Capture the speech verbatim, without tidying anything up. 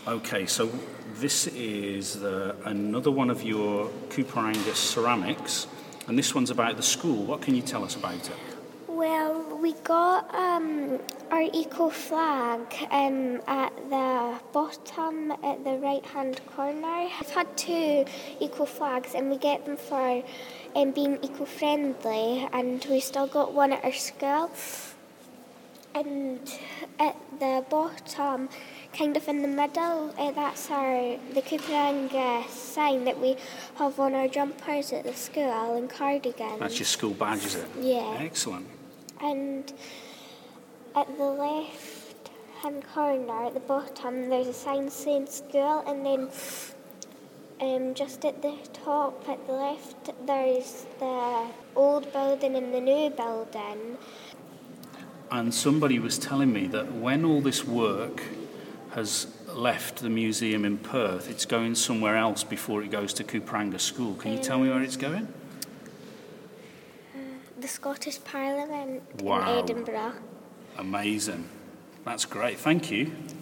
Okay, so this is the, another one of your Cooper ceramics, and this one's about the school. What can you tell us about it? Well, we got um, our eco flag um, at the bottom, at the right-hand corner. We've had two eco flags, and we get them for um, being eco-friendly, and we still got one at our school. And at the bottom, kind of in the middle, uh, that's our the Cooperanga sign that we have on our jumpers at the school and cardigans. That's your school badge, is it? Yeah. Excellent. And at the left-hand corner, at the bottom, there's a sign saying school, and then um, just at the top, at the left, there's the old building and the new building. And somebody was telling me that when all this work has left the museum in Perth, it's going somewhere else before it goes to Cooperanga School. Can you um, tell me where it's going? The Scottish Parliament wow. in Edinburgh. Amazing. That's great. Thank you.